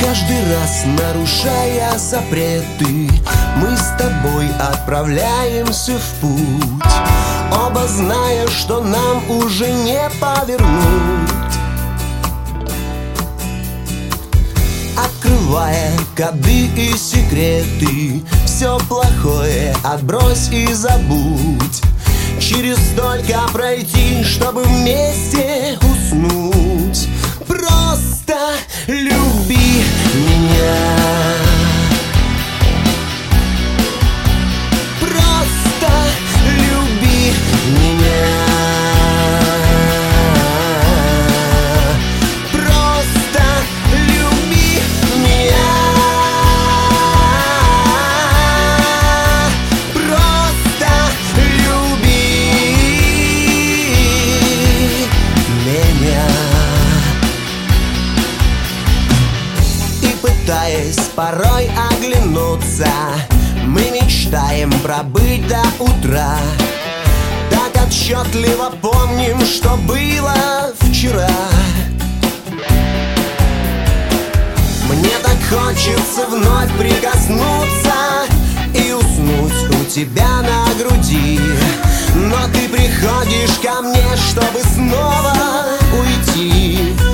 Каждый раз, нарушая запреты, мы с тобой отправляемся в путь, оба зная, что нам уже не повернуть. Открывая коды и секреты, все плохое отбрось и забудь. Через столько пройти, чтобы вместе уснуть. Просто люби меня. Просто люби меня. Просто люби меня. Просто люби меня. И пытаясь порой оглянуться, мы мечтаем пробыть до утра. Так отчетливо помним, что было вчера. Мне так хочется вновь прикоснуться и уснуть у тебя на груди, но ты приходишь ко мне, чтобы снова уйти.